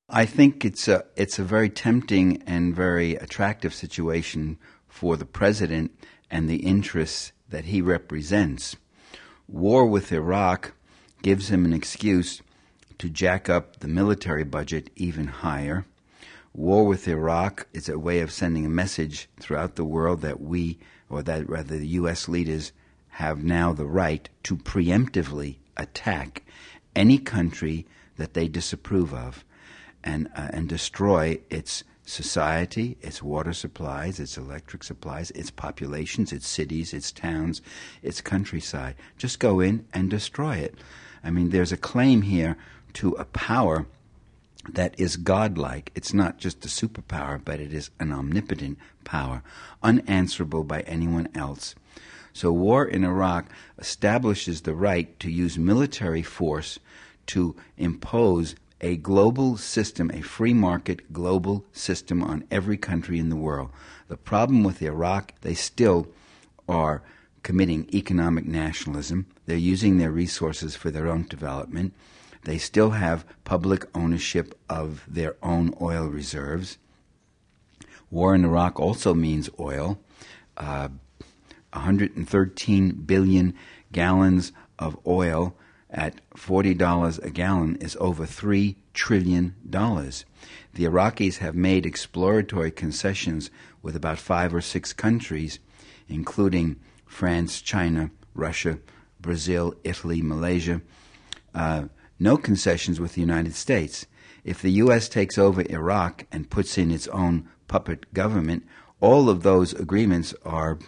I think it's a very tempting and very attractive situation for the president and the interests that he represents. War with Iraq gives him an excuse to jack up the military budget even higher. War with Iraq is a way of sending a message throughout the world that the U.S. leaders have now the right to preemptively attack any country that they disapprove of and destroy its society, its water supplies, its electric supplies, its populations, its cities, its towns, its countryside. Just go in and destroy it. I mean, there's a claim here to a power that is godlike. It's not just a superpower, but it is an omnipotent power, unanswerable by anyone else. So war in Iraq establishes the right to use military force to impose a global system, a free market global system on every country in the world. The problem with Iraq, they still are committing economic nationalism. They're using their resources for their own development. They still have public ownership of their own oil reserves. War in Iraq also means oil. 113 billion gallons of oil at $40 a gallon is over $3 trillion. The Iraqis have made exploratory concessions with about 5 or 6 countries, including France, China, Russia, Brazil, Italy, Malaysia. No concessions with the United States. If the U.S. takes over Iraq and puts in its own puppet government, all of those agreements are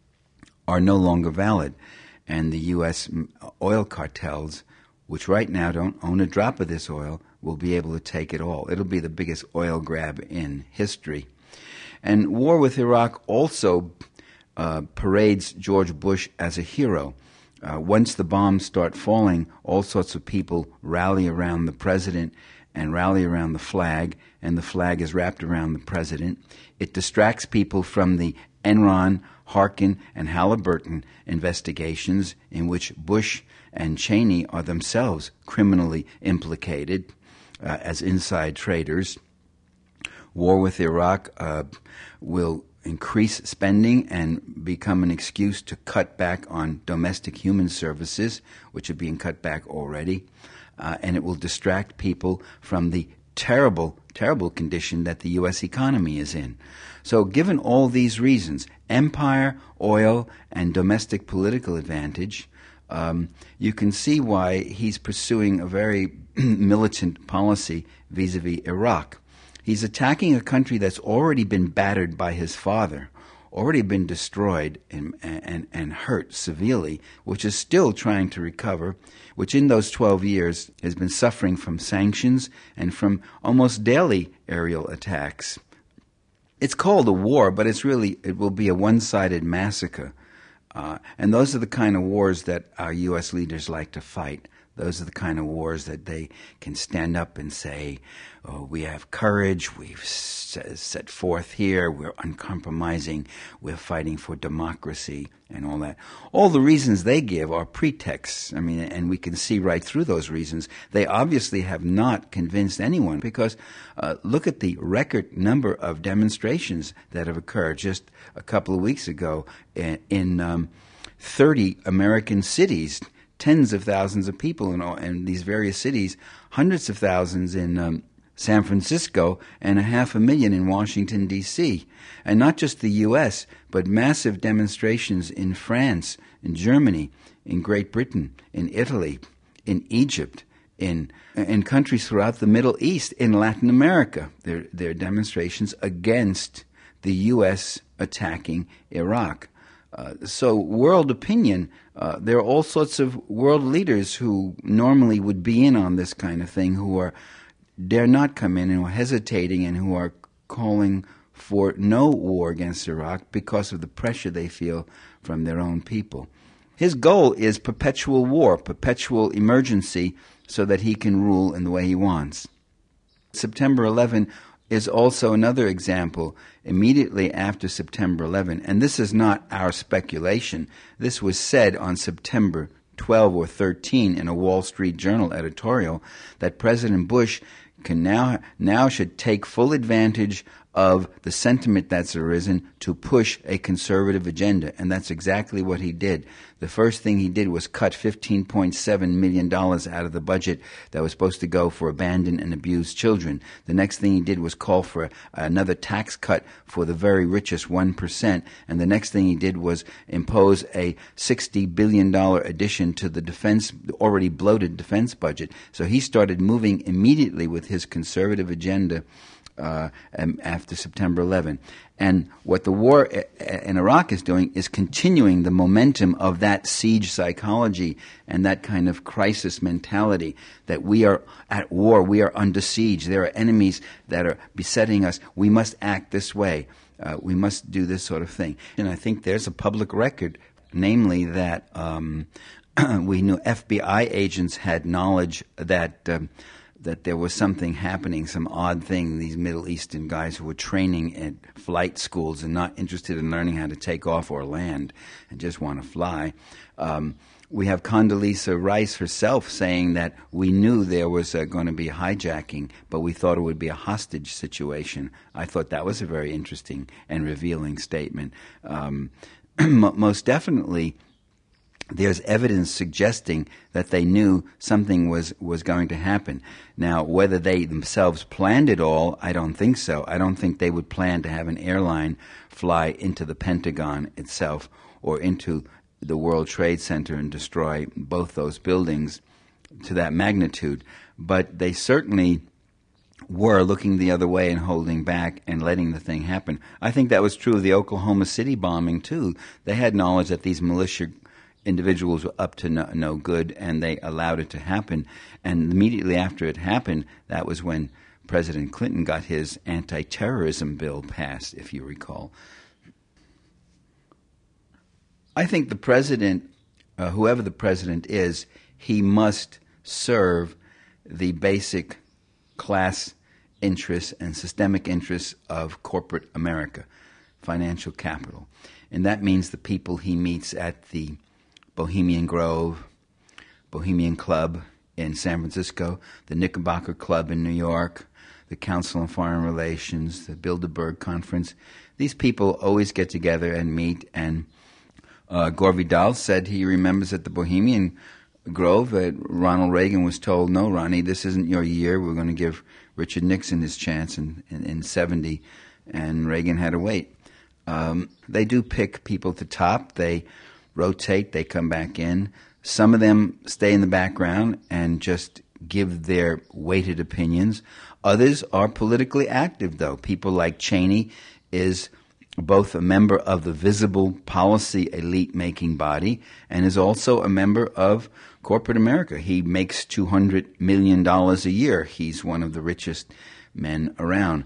no longer valid. And the U.S. oil cartels, which right now don't own a drop of this oil, will be able to take it all. It'll be the biggest oil grab in history. And war with Iraq also parades George Bush as a hero. Once the bombs start falling, all sorts of people rally around the president and rally around the flag, and the flag is wrapped around the president. It distracts people from the Enron, Harkin, and Halliburton investigations in which Bush and Cheney are themselves criminally implicated as inside traders. War with Iraq will increase spending and become an excuse to cut back on domestic human services, which are being cut back already, and it will distract people from the terrible, terrible condition that the U.S. economy is in. So given all these reasons, empire, oil, and domestic political advantage, you can see why he's pursuing a very militant policy vis-a-vis Iraq. He's attacking a country that's already been battered by his father, already been destroyed and hurt severely, which is still trying to recover, which in those 12 years has been suffering from sanctions and from almost daily aerial attacks. It's called a war, but it will be a one-sided massacre. And those are the kind of wars that our U.S. leaders like to fight. Those are the kind of wars that they can stand up and say, oh, we have courage, we've set forth here, we're uncompromising, we're fighting for democracy and all that. All the reasons they give are pretexts. I mean, and we can see right through those reasons. They obviously have not convinced anyone because look at the record number of demonstrations that have occurred just a couple of weeks ago in 30 American cities. Tens of thousands of people in these various cities, hundreds of thousands in San Francisco, and 500,000 in Washington, D.C. And not just the U.S., but massive demonstrations in France, in Germany, in Great Britain, in Italy, in Egypt, in countries throughout the Middle East, in Latin America. There are demonstrations against the U.S. attacking Iraq. So world opinion, there are all sorts of world leaders who normally would be in on this kind of thing who dare not come in and are hesitating and who are calling for no war against Iraq because of the pressure they feel from their own people. His goal is perpetual war, perpetual emergency, so that he can rule in the way he wants. September 11 is also another example immediately after September 11, and this is not our speculation. This was said on September 12 or 13 in a Wall Street Journal editorial that President Bush can now should take full advantage of the sentiment that's arisen to push a conservative agenda. And that's exactly what he did. The first thing he did was cut $15.7 million out of the budget that was supposed to go for abandoned and abused children. The next thing he did was call for another tax cut for the very richest 1%. And the next thing he did was impose a $60 billion addition to the already bloated defense budget. So he started moving immediately with his conservative agenda after September 11. And what the war in Iraq is doing is continuing the momentum of that siege psychology and that kind of crisis mentality that we are at war, we are under siege, there are enemies that are besetting us, we must act this way, we must do this sort of thing. And I think there's a public record, namely that we knew FBI agents had knowledge that there was something happening, some odd thing, these Middle Eastern guys who were training at flight schools and not interested in learning how to take off or land and just want to fly. We have Condoleezza Rice herself saying that we knew there was going to be hijacking, but we thought it would be a hostage situation. I thought that was a very interesting and revealing statement. Most definitely, there's evidence suggesting that they knew something was going to happen. Now, whether they themselves planned it all, I don't think so. I don't think they would plan to have an airline fly into the Pentagon itself or into the World Trade Center and destroy both those buildings to that magnitude. But they certainly were looking the other way and holding back and letting the thing happen. I think that was true of the Oklahoma City bombing, too. They had knowledge that these militia individuals were up to no good, and they allowed it to happen. And immediately after it happened, that was when President Clinton got his anti-terrorism bill passed, if you recall. I think the president, whoever the president is, he must serve the basic class interests and systemic interests of corporate America, financial capital. And that means the people he meets at the Bohemian Grove, Bohemian Club in San Francisco, the Knickerbocker Club in New York, the Council on Foreign Relations, the Bilderberg Conference. These people always get together and meet, and Gore Vidal said he remembers at the Bohemian Grove that Ronald Reagan was told, no, Ronnie, this isn't your year. We're going to give Richard Nixon his chance in 70, and Reagan had to wait. They do pick people to top. They rotate, they come back in. Some of them stay in the background and just give their weighted opinions. Others are politically active, though. People like Cheney is both a member of the visible policy elite-making body and is also a member of corporate America. He makes $200 million a year. He's one of the richest men around.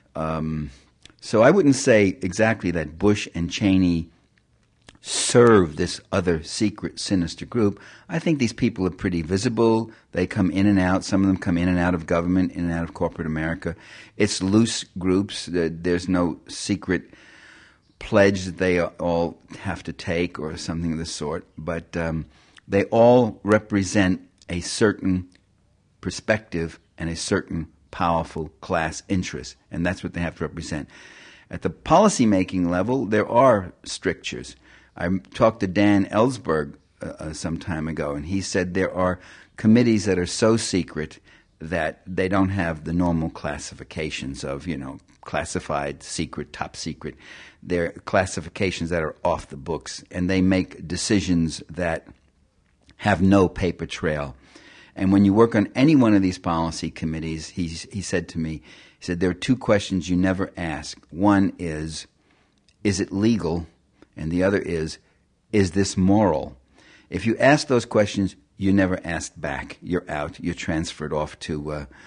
So I wouldn't say exactly that Bush and Cheney serve this other secret, sinister group. I think these people are pretty visible. They come in and out. Some of them come in and out of government, in and out of corporate America. It's loose groups. There's no secret pledge that they all have to take or something of the sort. But they all represent a certain perspective and a certain powerful class interest, and that's what they have to represent. At the policymaking level, there are strictures. I talked to Dan Ellsberg some time ago, and he said there are committees that are so secret that they don't have the normal classifications of, classified, secret, top secret. They're classifications that are off the books, and they make decisions that have no paper trail. And when you work on any one of these policy committees, he said to me, there are two questions you never ask. One is it legal? And the other is this moral? If you ask those questions, you never asked back. You're out. You're transferred off to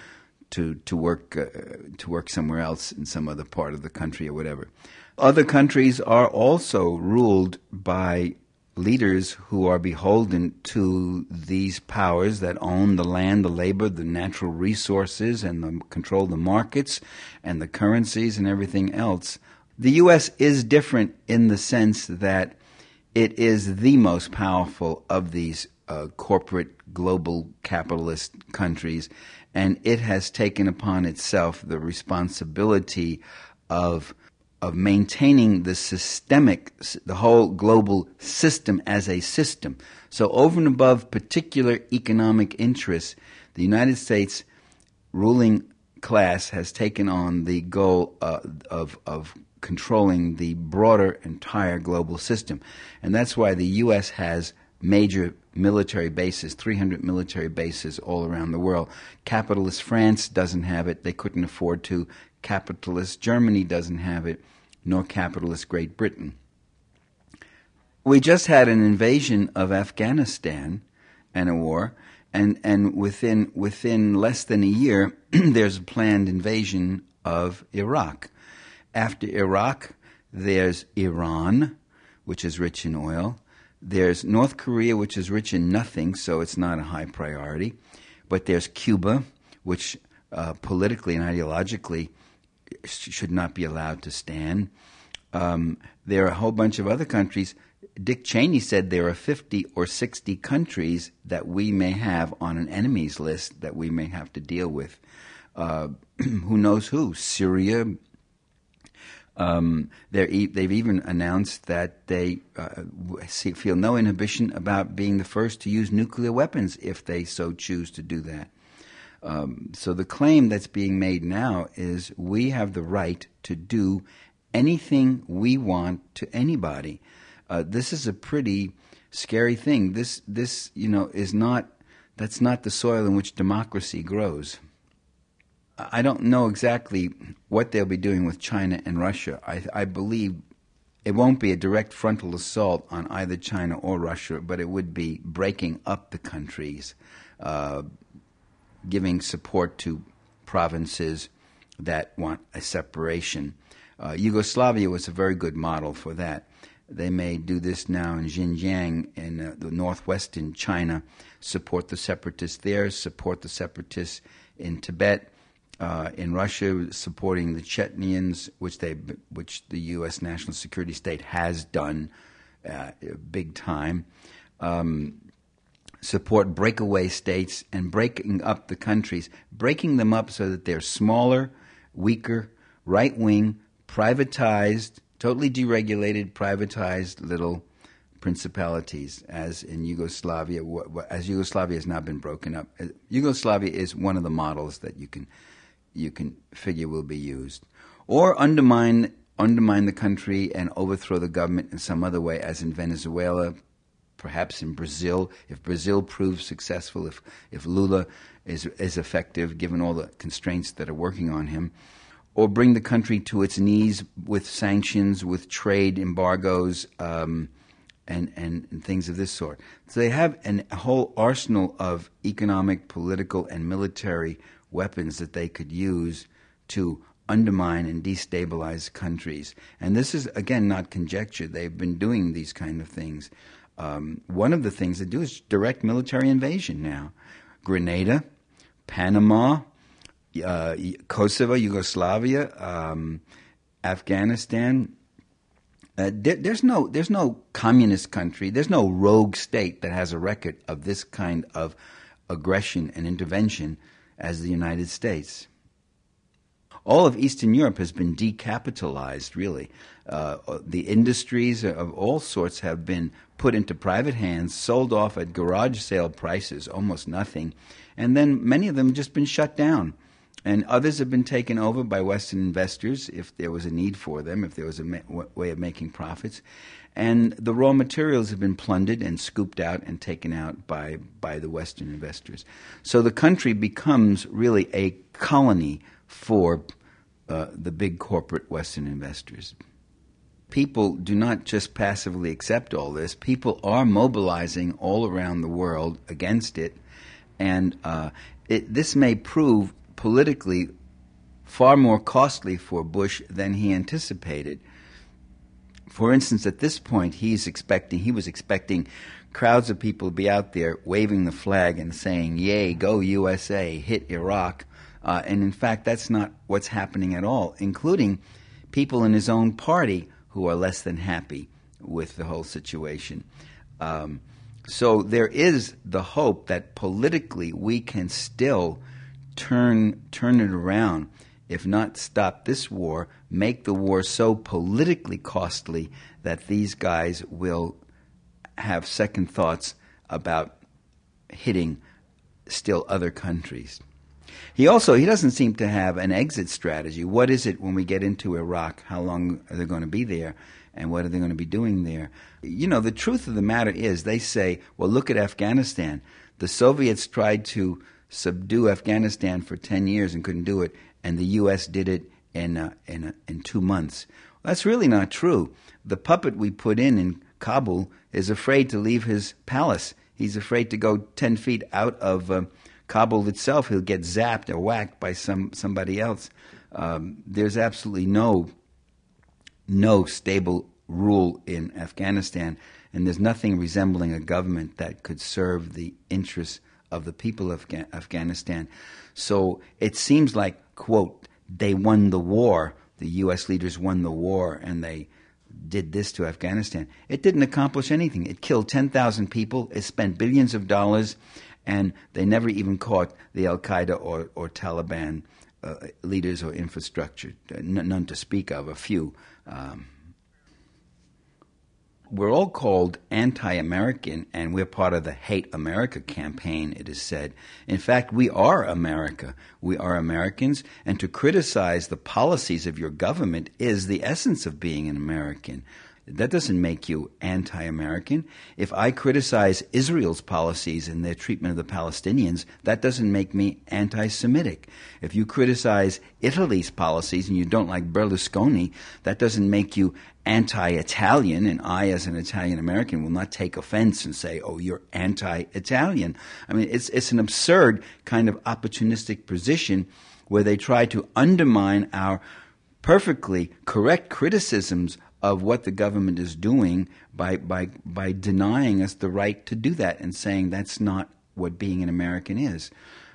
work somewhere else in some other part of the country or whatever. Other countries are also ruled by leaders who are beholden to these powers that own the land, the labor, the natural resources, and control the markets and the currencies and everything else. The U.S. is different in the sense that it is the most powerful of these corporate global capitalist countries, and it has taken upon itself the responsibility of maintaining the whole global system as a system. So over and above particular economic interests, the United States ruling class has taken on the goal of controlling the broader entire global system. And that's why the U.S. has major military bases, 300 military bases all around the world. Capitalist France doesn't have it. They couldn't afford to. Capitalist Germany doesn't have it, nor capitalist Great Britain. We just had an invasion of Afghanistan and a war, and within less than a year, there's a planned invasion of Iraq. After Iraq, there's Iran, which is rich in oil. There's North Korea, which is rich in nothing, so it's not a high priority. But there's Cuba, which politically and ideologically should not be allowed to stand. There are a whole bunch of other countries. Dick Cheney said there are 50 or 60 countries that we may have on an enemies list that we may have to deal with. Who knows who? Syria. They've even announced that they feel no inhibition about being the first to use nuclear weapons if they so choose to do that. So the claim that's being made now is we have the right to do anything we want to anybody. This is a pretty scary thing. This is not. That's not the soil in which democracy grows. I don't know exactly what they'll be doing with China and Russia. I believe it won't be a direct frontal assault on either China or Russia, but it would be breaking up the countries, giving support to provinces that want a separation. Yugoslavia was a very good model for that. They may do this now in Xinjiang in the northwestern China, support the separatists there, support the separatists in Tibet, in Russia, supporting the Chechens, which the U.S. National Security State has done big time. Support breakaway states and breaking up the countries, breaking them up so that they're smaller, weaker, right-wing, privatized, totally deregulated, privatized little principalities, as in Yugoslavia, as Yugoslavia has now been broken up. Yugoslavia is one of the models that you can figure will be used. Or undermine the country and overthrow the government in some other way, as in Venezuela, perhaps in Brazil. If Brazil proves successful, if Lula is effective, given all the constraints that are working on him, or bring the country to its knees with sanctions, with trade embargoes, and things of this sort. So they have a whole arsenal of economic, political, and military weapons that they could use to undermine and destabilize countries. And this is, again, not conjecture. They've been doing these kind of things. One of the things they do is direct military invasion now. Grenada, Panama, Kosovo, Yugoslavia, Afghanistan. There's no communist country, there's no rogue state that has a record of this kind of aggression and intervention as the United States. All of Eastern Europe has been decapitalized, really. The industries of all sorts have been put into private hands, sold off at garage sale prices, almost nothing, and then many of them have just been shut down. And others have been taken over by Western investors if there was a need for them, if there was a way of making profits. And the raw materials have been plundered and scooped out and taken out by the Western investors. So the country becomes really a colony for the big corporate Western investors. People do not just passively accept all this. People are mobilizing all around the world against it. And this may prove politically far more costly for Bush than he anticipated. For instance, at this point, he was expecting crowds of people to be out there waving the flag and saying, "Yay, go USA, hit Iraq." And in fact, that's not what's happening at all, including people in his own party who are less than happy with the whole situation. So there is the hope that politically we can still turn it around, if not stop this war, make the war so politically costly that these guys will have second thoughts about hitting still other countries. He doesn't seem to have an exit strategy. What is it when we get into Iraq? How long are they going to be there? And what are they going to be doing there? You know, the truth of the matter is they say, well, look at Afghanistan. The Soviets tried to subdue Afghanistan for 10 years and couldn't do it, and the U.S. did it in 2 months. Well, that's really not true. The puppet we put in Kabul is afraid to leave his palace. He's afraid to go 10 feet out of Kabul itself. He'll get zapped or whacked by somebody else. There's absolutely no stable rule in Afghanistan, and there's nothing resembling a government that could serve the interests of the people of Afghanistan. So it seems like, quote, they won the war, the U.S. leaders won the war, and they did this to Afghanistan. It didn't accomplish anything. It killed 10,000 people, it spent billions of dollars, and they never even caught the Al-Qaeda or Taliban leaders or infrastructure, none to speak of, a few. We're all called anti-American, and we're part of the Hate America campaign, it is said. In fact, we are America. We are Americans, and to criticize the policies of your government is the essence of being an American. That doesn't make you anti-American. If I criticize Israel's policies and their treatment of the Palestinians, that doesn't make me anti-Semitic. If you criticize Italy's policies and you don't like Berlusconi, that doesn't make you anti-Italian, and I, as an Italian-American, will not take offense and say, oh, you're anti-Italian. I mean, it's an absurd kind of opportunistic position where they try to undermine our perfectly correct criticisms of what the government is doing by denying us the right to do that and saying that's not what being an American is.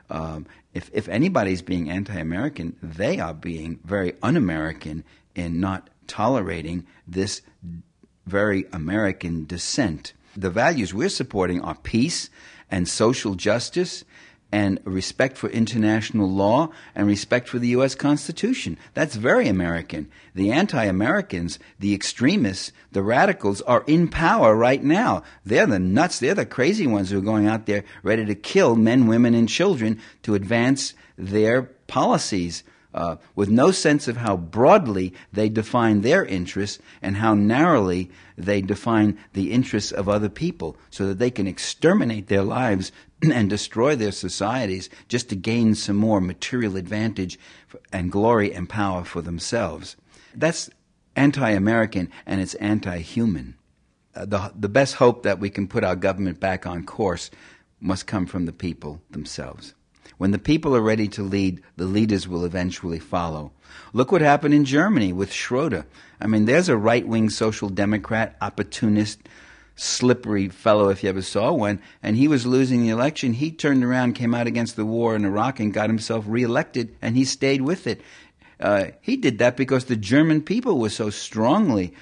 If anybody's being anti-American, they are being very un-American in not tolerating this very American dissent. The values we're supporting are peace and social justice and respect for international law and respect for the U.S. Constitution. That's very American. The anti-Americans, the extremists, the radicals are in power right now. They're the nuts. They're the crazy ones who are going out there ready to kill men, women, and children to advance their policies. With no sense of how broadly they define their interests and how narrowly they define the interests of other people so that they can exterminate their lives and destroy their societies just to gain some more material advantage and glory and power for themselves. That's anti-American and it's anti-human. The best hope that we can put our government back on course must come from the people themselves. When the people are ready to lead, the leaders will eventually follow. Look what happened in Germany with Schroeder. I mean, there's a right-wing social democrat, opportunist, slippery fellow, if you ever saw one, and he was losing the election. He turned around, came out against the war in Iraq, and got himself reelected, and he stayed with it. He did that because the German people were so strongly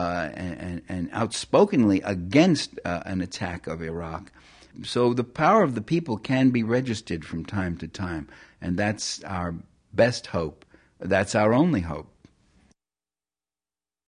and outspokenly against an attack of Iraq. So the power of the people can be registered from time to time, and that's our best hope. That's our only hope.